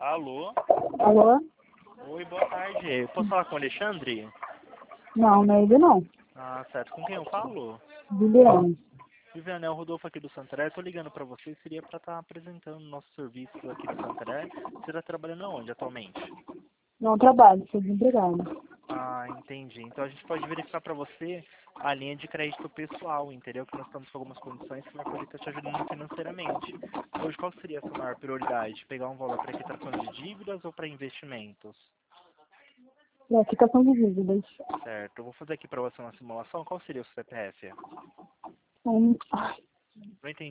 Alô? Alô? Oi, boa tarde. Posso falar com o Alexandre? Não, não é ele não. Ah, certo. Com quem eu falo? Juliane. Viviane, é o Rodolfo aqui do Santaré. Estou ligando para você. Seria para estar apresentando nossos serviços aqui do Santaré. Você está trabalhando aonde atualmente? Não trabalho, sou desempregada. Ah, entendi. Então a gente pode verificar para você a linha de crédito pessoal, entendeu? Que nós estamos com algumas condições que vai poder estar te ajudando financeiramente. Hoje, qual seria a sua maior prioridade? Pegar um valor para quitação de dívidas ou para investimentos? É, quitação de dívidas. Certo. Eu vou fazer aqui para você uma simulação. Qual seria o CPF? Ai, Não entendi.